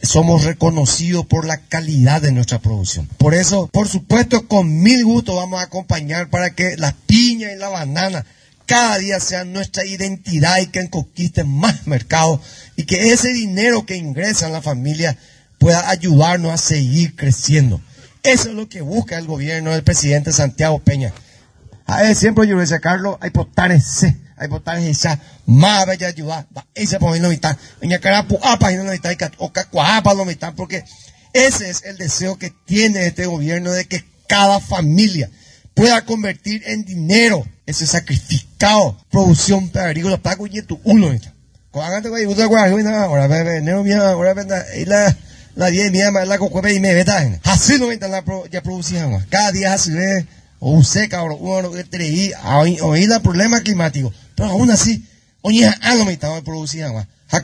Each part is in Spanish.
somos reconocidos por la calidad de nuestra producción. Por eso, por supuesto, con mil gusto vamos a acompañar para que la piña y la banana cada día sean nuestra identidad y que conquisten más mercados y que ese dinero que ingresa en la familia pueda ayudarnos a seguir creciendo. Eso es lo que busca el gobierno del presidente Santiago Peña. A ver, siempre yo le decía, Carlos, hay potares esa más bella ayudar, esa por lo mitad, en carapu apa y no mitad o cacuapa lo mitad, porque ese es el deseo que tiene este gobierno de que cada familia pueda convertir en dinero ese sacrificado producción agrícola pago y tu uno mitad. Cuando güey usa ahora enero mía ahora la 10 mía más la cocuepe y me veta así no mitad la ya producían cada día así ve o seca o que treí oí el problema climático. Pero aún así, oye, lo me estaba produciendo.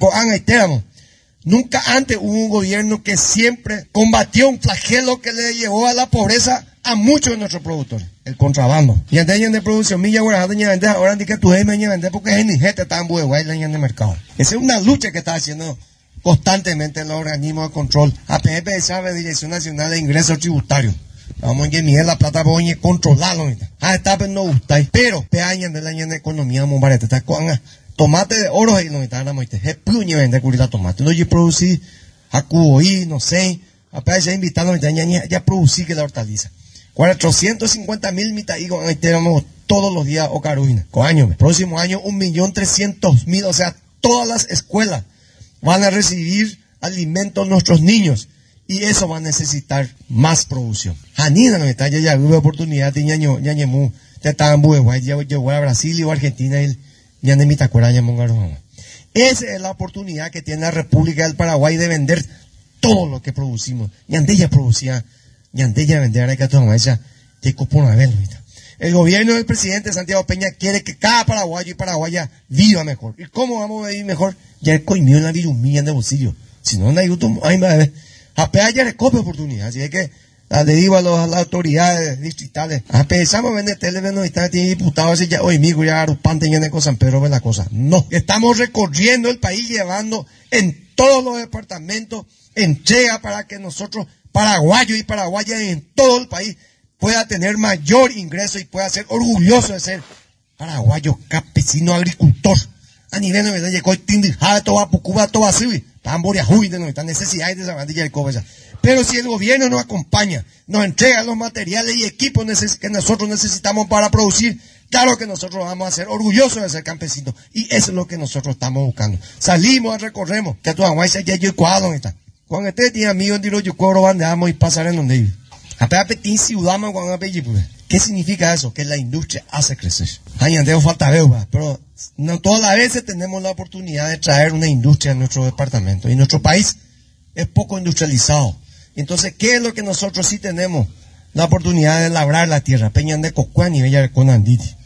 Nunca antes hubo un gobierno que siempre combatió un flagelo que le llevó a la pobreza a muchos de nuestros productores. El contrabando. Y antes de producción, milla, ahora ni que tu me vender porque es ni gente tan buena en el mercado. Esa es una lucha que está haciendo constantemente los organismos de control. APP sabe Dirección Nacional de Ingresos Tributarios. Vamos a enviar la plata para controlarlo. Está pero no gusta. Pero peañan de la economía monbarete. Está con tomate de oro y no está nada más. Es puño vender curita tomate. No yo producí a cuboí, no sé. Apenas ya invitaron ya producí que la hortaliza. 450,000 mitad y con tenemos todos los días o caruina. Con años. Próximo año 1,300,000. O sea, todas las escuelas van a recibir alimentos nuestros niños. Y eso va a necesitar más producción. Janina no está, ya hubo oportunidad de ñañemú, te estaban buenos, ya llegó a Brasil y a Argentina y ya de Mitacuera ñamongaron. Esa es la oportunidad que tiene la República del Paraguay de vender todo lo que producimos. Ñandella producía, ñandella vendía a Catuamacha, que Coponabel. El gobierno del presidente Santiago Peña quiere que cada paraguayo y paraguaya viva mejor. ¿Y cómo vamos a vivir mejor? Ya el coimió en la virumilla en el bolsillo. Si no, no hay YouTube, ay madre. APA ya recopia oportunidad, así es que le digo a las autoridades distritales, pensamos en vender teléfono y tiene diputados y ya hoy migo ya arupante en el San Pedro ve la cosa. No, estamos recorriendo el país llevando en todos los departamentos entrega para que nosotros, paraguayos y paraguayas en todo el país, pueda tener mayor ingreso y pueda ser orgulloso de ser paraguayo, campesino, agricultor. A nivel de verdad llegó tindijada, toda pucuba, toda así. Tamboria juide, no están necesidades de esa bandilla de cobre. Pero si el gobierno nos acompaña, nos entrega los materiales y equipos que nosotros necesitamos para producir, claro que nosotros vamos a ser orgullosos de ser campesinos. Y eso es lo que nosotros estamos buscando. Salimos, recorremos, que tu aguay ya yo cuadro está. Cuando este tiene amigos en yo cobro bandeamos y pasar en donde vive. Apenas petín ciudadano cuando apellido. ¿Qué significa eso? Que la industria hace crecer. Ay, andeo falta veo, pero no todas las veces tenemos la oportunidad de traer una industria a nuestro departamento. Y nuestro país es poco industrializado. Entonces, ¿qué es lo que nosotros sí tenemos? La oportunidad de labrar la tierra. Peñan de Cocuán y Bella de Conanditi.